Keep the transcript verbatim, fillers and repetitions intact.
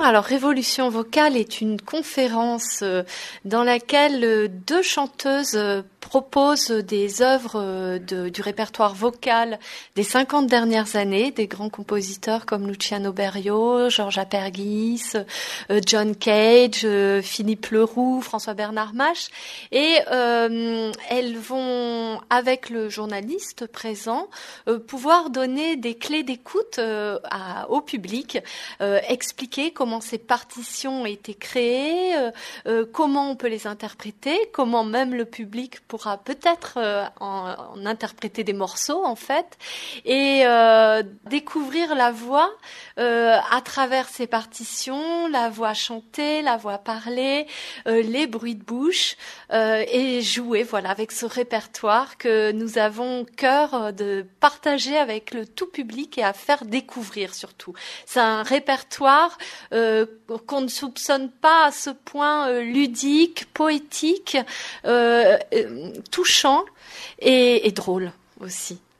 Alors, Révolution vocale est une conférence euh, dans laquelle euh, deux chanteuses euh, proposent des œuvres euh, de, du répertoire vocal des cinquante dernières années, des grands compositeurs comme Luciano Berio, Georges Aperghis, euh, John Cage, euh, Philippe Leroux, François-Bernard Mache. Et euh, elles vont, avec le journaliste présent, euh, pouvoir donner des clés d'écoute euh, à, au public, euh, expliquer comment ces partitions ont été créées, euh, euh, comment on peut les interpréter, comment même le public pourra peut-être euh, en, en interpréter des morceaux en fait, et euh, découvrir la voix euh, à travers ces partitions, la voix chantée, la voix parlée, euh, les bruits de bouche, euh, et jouer voilà avec ce répertoire que nous avons cœur de partager avec le tout public et à faire découvrir surtout. C'est un répertoire Euh, qu'on ne soupçonne pas à ce point euh, ludique, poétique, euh, euh, touchant et, et drôle aussi.